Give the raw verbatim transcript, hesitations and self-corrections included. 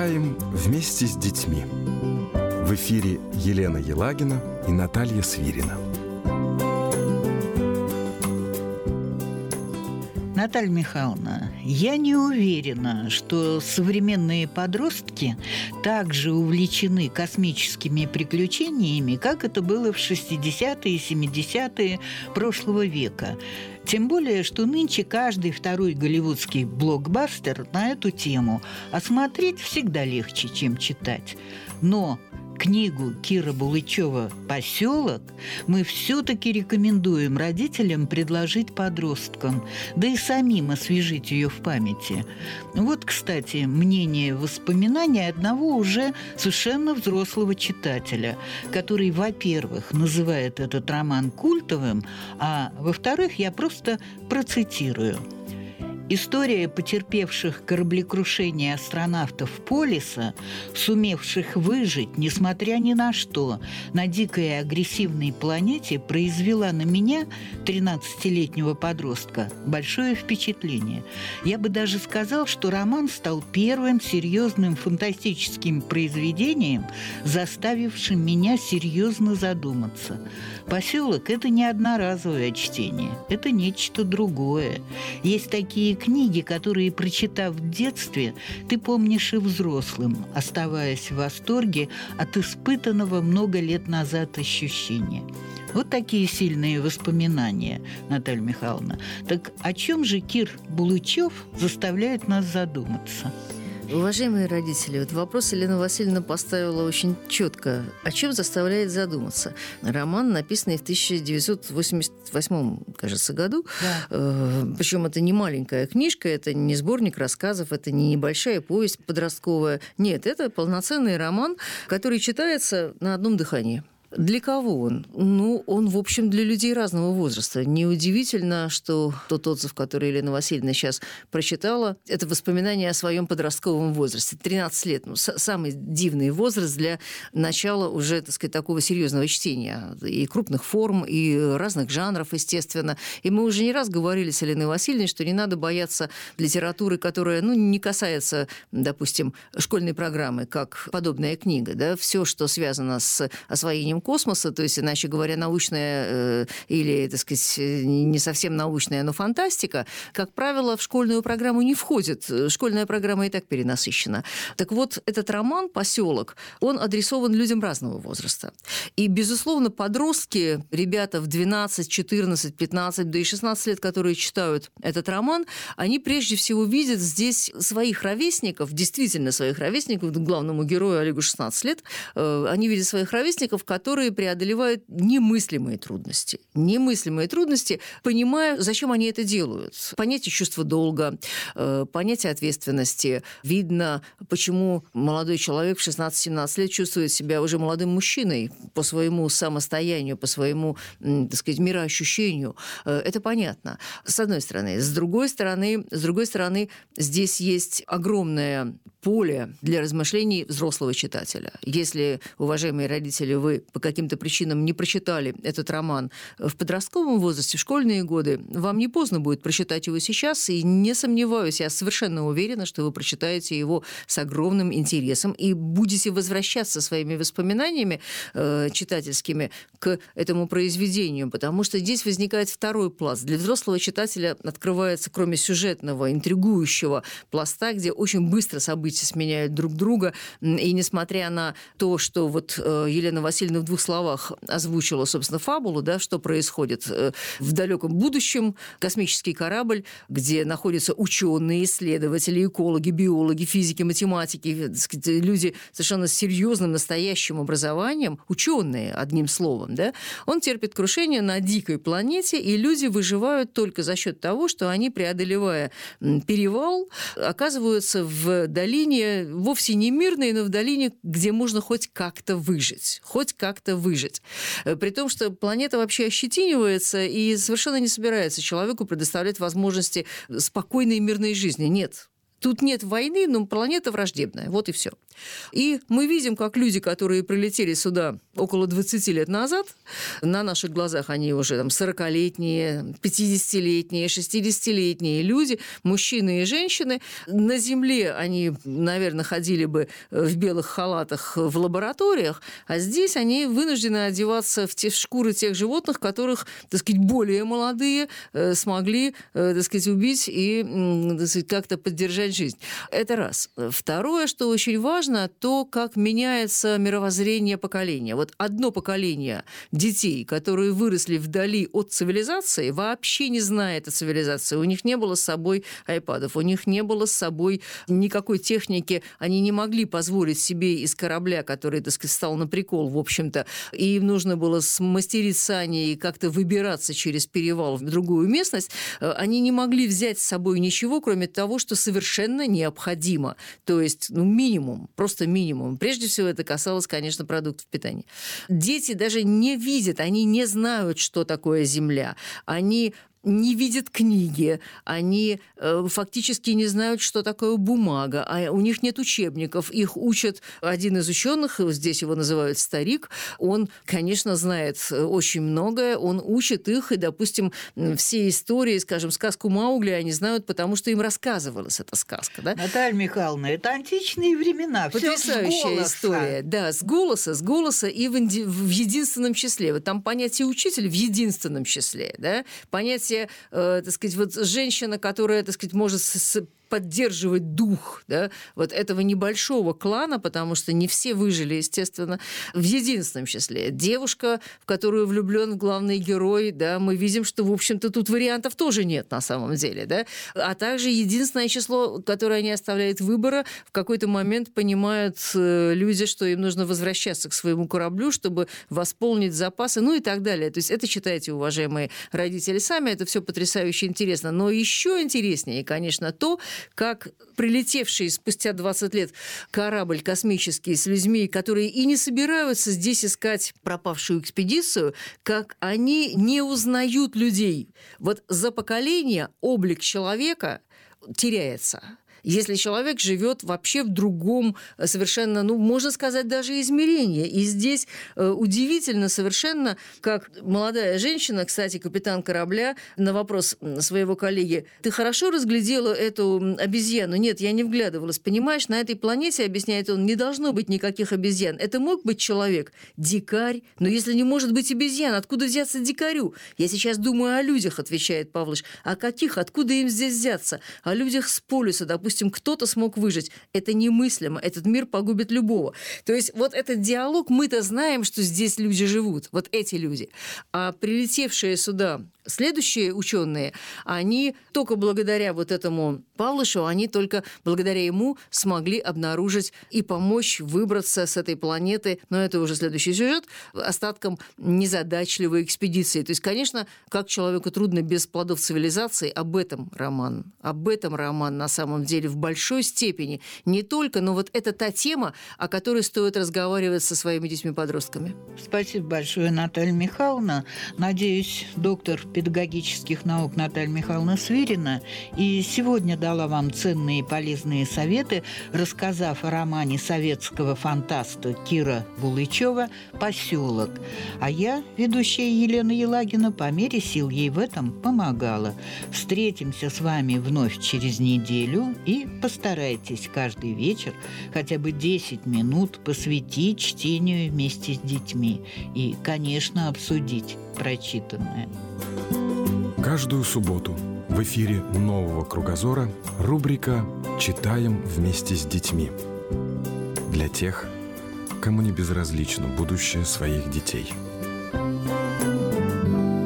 Читаем вместе с детьми. В эфире Елена Елагина и Наталья Свирина. Наталья Михайловна, я не уверена, что современные подростки также увлечены космическими приключениями, как это было в шестидесятые и семидесятые прошлого века. Тем более, что нынче каждый второй голливудский блокбастер на эту тему, а смотреть всегда легче, чем читать. Но книгу Кира Булычева «Поселок» мы все-таки рекомендуем родителям предложить подросткам, да и самим освежить ее в памяти. Вот, кстати, мнение воспоминания одного уже совершенно взрослого читателя, который, во-первых, называет этот роман культовым, а во-вторых, я просто процитирую. История потерпевших кораблекрушение астронавтов Полиса, сумевших выжить, несмотря ни на что, на дикой и агрессивной планете, произвела на меня, тринадцатилетнего подростка, большое впечатление. Я бы даже сказал, что роман стал первым серьезным фантастическим произведением, заставившим меня серьезно задуматься. «Поселок» – это не одноразовое чтение, это нечто другое. Есть такие книги, которые, прочитав в детстве, ты помнишь и взрослым, оставаясь в восторге от испытанного много лет назад ощущения. Вот такие сильные воспоминания, Наталья Михайловна. Так о чем же Кир Булычев заставляет нас задуматься? Уважаемые родители, вот вопрос Елена Васильевна поставила очень четко. О чем заставляет задуматься? Роман, написанный в тысяча девятьсот восемьдесят восьмом, кажется, году. Да. Э, причем это не маленькая книжка, это не сборник рассказов, это не небольшая повесть подростковая. Нет, это полноценный роман, который читается на одном дыхании. Для кого он? Ну, он, в общем, для людей разного возраста. Неудивительно, что тот отзыв, который Елена Васильевна сейчас прочитала, это воспоминание о своем подростковом возрасте. тринадцать лет. Ну, самый дивный возраст для начала уже, так сказать, такого серьезного чтения. И крупных форм, и разных жанров, естественно. И мы уже не раз говорили с Еленой Васильевной, что не надо бояться литературы, которая, ну, не касается, допустим, школьной программы, как подобная книга. Да? Все, что связано с освоением космоса, то есть, иначе говоря, научная э, или, так сказать, не совсем научная, но фантастика, как правило, в школьную программу не входит. Школьная программа и так перенасыщена. Так вот, этот роман «Поселок», он адресован людям разного возраста. И, безусловно, подростки, ребята в двенадцать, четырнадцать, пятнадцать, да и шестнадцать лет, которые читают этот роман, они прежде всего видят здесь своих ровесников, действительно своих ровесников, главному герою Олегу шестнадцать лет, э, они видят своих ровесников, которые которые преодолевают немыслимые трудности. Немыслимые трудности, понимая, зачем они это делают. Понятие чувства долга, понятие ответственности. Видно, почему молодой человек в шестнадцать-семнадцать лет чувствует себя уже молодым мужчиной по своему самостоянию, по своему, так сказать, мироощущению. Это понятно. С одной стороны. С другой стороны, с другой стороны, здесь есть огромное поле для размышлений взрослого читателя. Если, уважаемые родители, вы по каким-то причинам не прочитали этот роман в подростковом возрасте, в школьные годы, вам не поздно будет прочитать его сейчас, и не сомневаюсь, я совершенно уверена, что вы прочитаете его с огромным интересом и будете возвращаться своими воспоминаниями э, читательскими к этому произведению, потому что здесь возникает второй пласт. Для взрослого читателя открывается, кроме сюжетного, интригующего пласта, где очень быстро события сменяют друг друга, и несмотря на то, что вот Елена Васильевна в двух словах озвучила, собственно, фабулу, да, что происходит в далеком будущем, космический корабль, где находятся ученые, исследователи, экологи, биологи, физики, математики, люди совершенно с серьезным настоящим образованием, ученые, одним словом, да, он терпит крушение на дикой планете, и люди выживают только за счет того, что они, преодолевая перевал, оказываются в долине, вовсе не мирной, но в долине, где можно хоть как-то выжить. Хоть как-то выжить. При том, что планета вообще ощетинивается и совершенно не собирается человеку предоставлять возможности спокойной и мирной жизни. Нет. Тут нет войны, но планета враждебная. Вот и все. И мы видим, как люди, которые прилетели сюда около двадцати лет назад, на наших глазах они уже там сорокалетние, пятидесятилетние, шестидесятилетние люди, мужчины и женщины. На Земле они, наверное, ходили бы в белых халатах в лабораториях, а здесь они вынуждены одеваться в те в шкуры тех животных, которых, так сказать, более молодые э, смогли, э, так сказать, убить и, э, так сказать, как-то поддержать жизнь. Это раз. Второе, что очень важно, то, как меняется мировоззрение поколения. Вот одно поколение детей, которые выросли вдали от цивилизации, вообще не знает о цивилизации. У них не было с собой айпадов, у них не было с собой никакой техники, они не могли позволить себе из корабля, который, так сказать, стал на прикол, в общем-то, и им нужно было смастерить сани и как-то выбираться через перевал в другую местность, они не могли взять с собой ничего, кроме того, что совершенно необходимо. То есть, ну, минимум, просто минимум. Прежде всего, это касалось, конечно, продуктов питания. Дети даже не видят, они не знают, что такое земля. Они не видят книги, они э, фактически не знают, что такое бумага, а у них нет учебников. Их учат один из ученых, здесь его называют старик, он, конечно, знает очень многое, он учит их, и, допустим, все истории, скажем, сказку Маугли они знают, потому что им рассказывалась эта сказка. Да? Наталья Михайловна, это античные времена. Потрясающая история. Да, с голоса, с голоса и в, инди... в единственном числе. Вот там понятие «учитель» в единственном числе. Да? Понятие Э, так сказать, вот женщина, которая, так сказать, может с- поддерживать дух, да, вот этого небольшого клана, потому что не все выжили, естественно, в единственном числе. Девушка, в которую влюблен главный герой, да, мы видим, что, в общем-то, тут вариантов тоже нет на самом деле, да, а также единственное число, которое они оставляют выбора, в какой-то момент понимают люди, что им нужно возвращаться к своему кораблю, чтобы восполнить запасы, ну и так далее. То есть это читайте, уважаемые родители, сами, это все потрясающе интересно. Но еще интереснее, конечно, то, как прилетевший спустя двадцать лет корабль космический с людьми, которые и не собираются здесь искать пропавшую экспедицию, как они не узнают людей. Вот за поколение облик человека теряется. Если человек живет вообще в другом совершенно, ну, можно сказать, даже измерении. И здесь э, удивительно совершенно, как молодая женщина, кстати, капитан корабля, на вопрос своего коллеги: «Ты хорошо разглядела эту обезьяну?» «Нет, я не вглядывалась. Понимаешь, на этой планете, объясняет он, не должно быть никаких обезьян. Это мог быть человек, дикарь. Но если не может быть обезьян, откуда взяться дикарю? Я сейчас думаю о людях», отвечает Павлыш. «О каких? Откуда им здесь взяться? О людях с полюса, допустим, кто-то смог выжить. Это немыслимо. Этот мир погубит любого». То есть вот этот диалог, мы-то знаем, что здесь люди живут, вот эти люди. А прилетевшие сюда следующие ученые, они только благодаря вот этому Павлышу, они только благодаря ему смогли обнаружить и помочь выбраться с этой планеты, но это уже следующий сюжет, остаткам незадачливой экспедиции. То есть, конечно, как человеку трудно без плодов цивилизации, об этом роман. Об этом роман на самом деле в большой степени. Не только, но вот это та тема, о которой стоит разговаривать со своими детьми-подростками. Спасибо большое, Наталья Михайловна. Надеюсь, доктор педагогических наук Наталья Михайловна Свирина и сегодня дала вам ценные и полезные советы, рассказав о романе советского фантаста Кира Булычева «Поселок». А я, ведущая Елена Елагина, по мере сил ей в этом помогала. Встретимся с вами вновь через неделю и постарайтесь каждый вечер хотя бы десять минут посвятить чтению вместе с детьми и, конечно, обсудить прочитанное. Каждую субботу в эфире «Нового кругозора» рубрика «Читаем вместе с детьми». Для тех, кому не безразлично будущее своих детей.